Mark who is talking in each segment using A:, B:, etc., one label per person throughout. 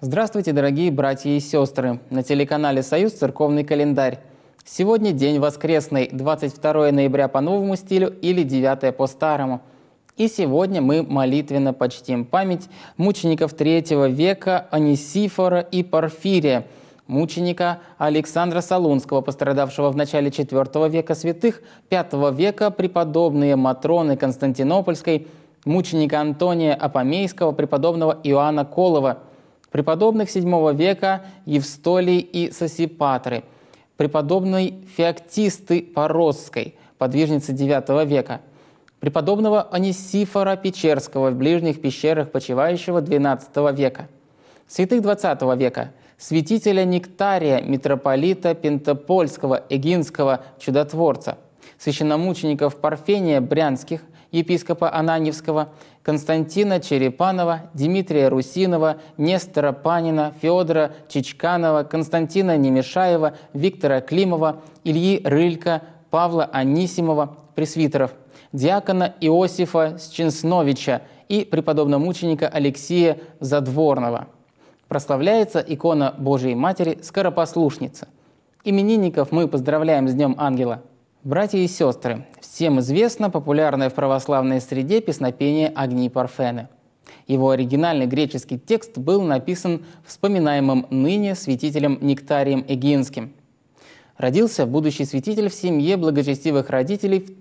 A: Здравствуйте, дорогие братья и сестры! На телеканале «Союз. Церковный календарь». Сегодня день воскресный, 22 ноября по новому стилю или 9 по старому. И сегодня мы молитвенно почтим память мучеников III века Онисифора и Порфирия, мученика Александра Солунского, пострадавшего в начале IV века святых, V века преподобные Матроны Константинопольской, мученика Антония Апомейского, преподобного Иоанна Колова, преподобных VII века Евстолий и Сосипатры, преподобной Феоктисты Поросской, подвижницы IX века, преподобного Онисифора Печерского в ближних пещерах почивающего XII века, святых XX века, святителя Нектария, митрополита Пентопольского, Эгинского чудотворца, священномучеников Парфения Брянских, епископа Ананьевского, Константина Черепанова, Дмитрия Русинова, Нестора Панина, Федора Чичканова, Константина Немешаева, Виктора Климова, Ильи Рылька, Павла Анисимова, пресвитеров, диакона Иосифа Сченсновича и преподобномученика Алексея Задворного. Прославляется икона Божией Матери Скоропослушница. Именинников мы поздравляем с Днем Ангела. Братья и сестры, всем известно популярное в православной среде песнопение «Огни Парфены». Его оригинальный греческий текст был написан вспоминаемым ныне святителем Нектарием Эгинским. Родился будущий святитель в семье благочестивых родителей в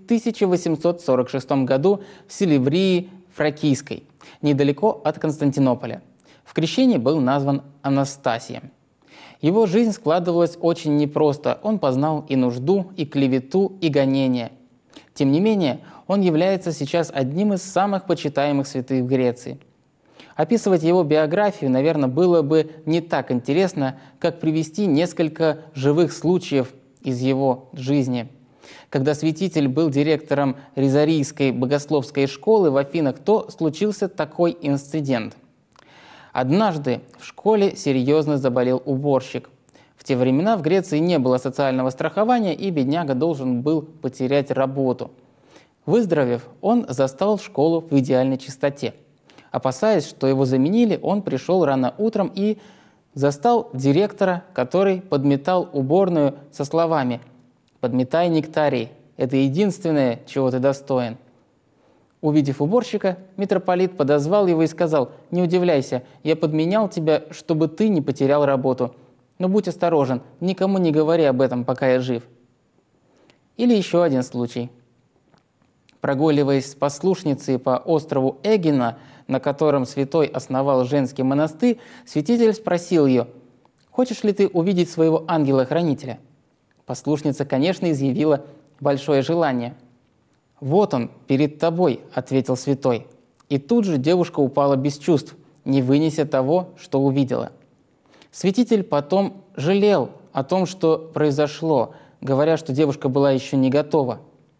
A: 1846 году в Селеврии Фракийской, недалеко от Константинополя. В крещении был назван Анастасием. Его жизнь складывалась очень непросто. Он познал и нужду, и клевету, и гонения. Тем не менее, он является сейчас одним из самых почитаемых святых в Греции. Описывать его биографию, наверное, было бы не так интересно, как привести несколько живых случаев из его жизни. Когда святитель был директором Ризарийской богословской школы в Афинах, то случился такой инцидент. Однажды в школе серьезно заболел уборщик. В те времена в Греции не было социального страхования, и бедняга должен был потерять работу. Выздоровев, он застал школу в идеальной чистоте. Опасаясь, что его заменили, он пришел рано утром и застал директора, который подметал уборную со словами: «Подметай, Нектарий, это единственное, чего ты достоин». Увидев уборщика, митрополит подозвал его и сказал: «Не удивляйся, я подменял тебя, чтобы ты не потерял работу. Но будь осторожен, никому не говори об этом, пока я жив». Или еще один случай. Прогуливаясь с послушницей по острову Эгина, на котором святой основал женский монастырь, святитель спросил ее: «Хочешь ли ты увидеть своего ангела-хранителя?» Послушница, конечно, изъявила большое желание. «Вот он, перед тобой», — ответил святой. И тут же девушка упала без чувств, не вынеся того, что увидела. Святитель потом жалел о том, что произошло, говоря, что девушка была еще не готова.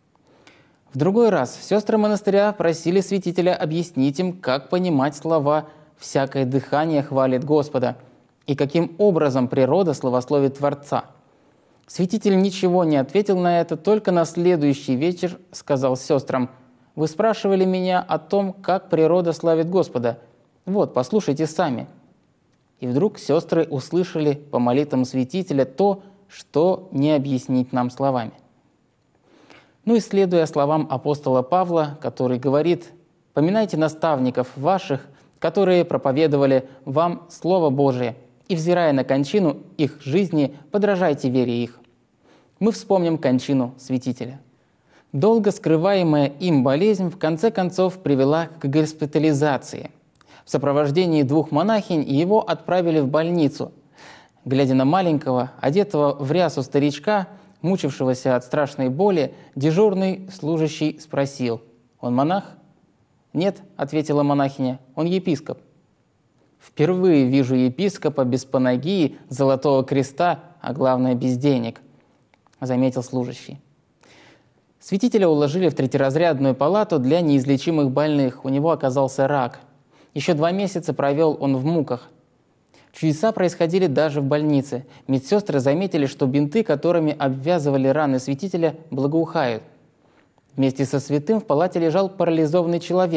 A: В другой раз сестры монастыря просили святителя объяснить им, как понимать слова «всякое дыхание хвалит Господа» и каким образом природа славословит Творца. Святитель ничего не ответил на это, только на следующий вечер сказал сестрам: «Вы спрашивали меня о том, как природа славит Господа. Вот, послушайте сами». И вдруг сестры услышали по молитвам святителя то, что не объяснить нам словами. Ну и следуя словам апостола Павла, который говорит: «Поминайте наставников ваших, которые проповедовали вам Слово Божие, и, взирая на кончину их жизни, подражайте вере их». Мы вспомним кончину святителя. Долго скрываемая им болезнь в конце концов привела к госпитализации. В сопровождении 2 монахинь его отправили в больницу. Глядя на маленького, одетого в рясу старичка, мучившегося от страшной боли, дежурный служащий спросил: «Он монах?» «Нет», — ответила монахиня, — «он епископ». «Впервые вижу епископа без панагии, золотого креста, а главное, без денег», — заметил служащий. Святителя уложили в третьеразрядную палату для неизлечимых больных. У него оказался рак. Еще 2 месяца провел он в муках. Чудеса происходили даже в больнице. Медсестры заметили, что бинты, которыми обвязывали раны святителя, благоухают. Вместе со святым в палате лежал парализованный человек.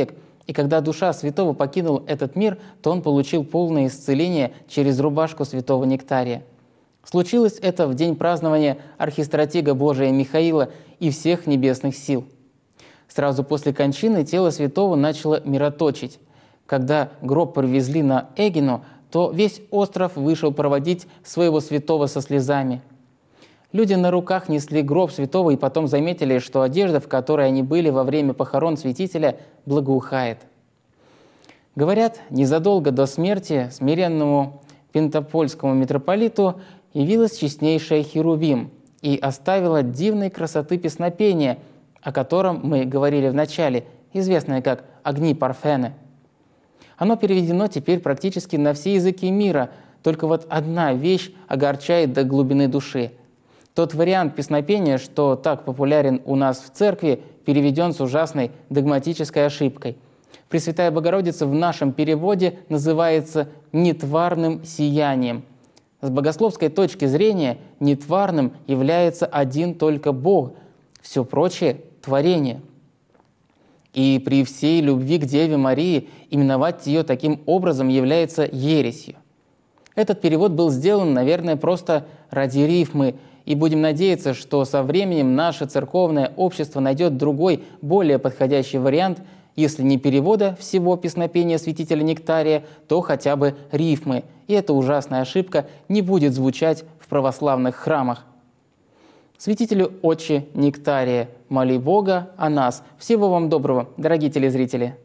A: И когда душа святого покинула этот мир, то он получил полное исцеление через рубашку святого Нектария. Случилось это в день празднования архистратига Божия Михаила и всех небесных сил. Сразу после кончины тело святого начало мироточить. Когда гроб привезли на Эгину, то весь остров вышел проводить своего святого со слезами. Люди на руках несли гроб святого и потом заметили, что одежда, в которой они были во время похорон святителя, благоухает. Говорят, незадолго до смерти смиренному пентапольскому митрополиту явилась честнейшая Херувим и оставила дивной красоты песнопение, о котором мы говорили в начале, известное как «Огни Парфены». Оно переведено теперь практически на все языки мира, только вот одна вещь огорчает до глубины души. Тот вариант песнопения, что так популярен у нас в церкви, переведен с ужасной догматической ошибкой. Пресвятая Богородица в нашем переводе называется «нетварным сиянием». С богословской точки зрения нетварным является один только Бог, все прочее – творение. И при всей любви к Деве Марии именовать ее таким образом является ересью. Этот перевод был сделан, наверное, просто ради рифмы, и будем надеяться, что со временем наше церковное общество найдет другой, более подходящий вариант, если не перевода всего песнопения святителя Нектария, то хотя бы рифмы, и эта ужасная ошибка не будет звучать в православных храмах. Святителю Отче Нектария, моли Бога о нас. Всего вам доброго, дорогие телезрители!